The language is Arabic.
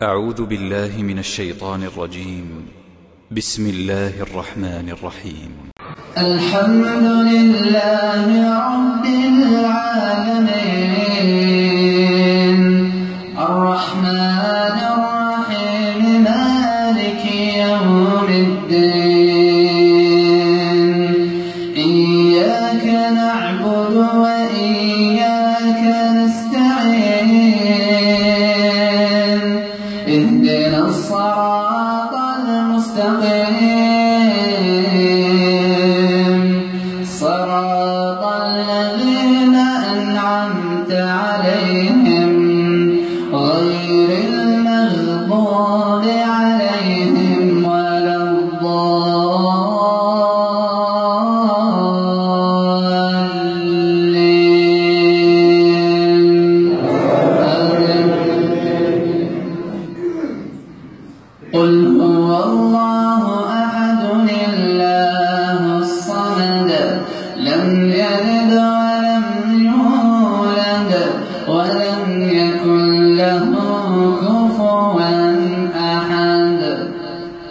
أعوذ بالله من الشيطان الرجيم. بسم الله الرحمن الرحيم. الحمد لله رب العالمين الرحمن الرحيم مالك يوم الدين إياك نعبد وإياك نستعين اهدنا الصراط المستقيم صراط الذين أنعمت عليهم غير المغضوب عليهم ولا الضالين. قل هو الله أحد الله الصمد لم يلد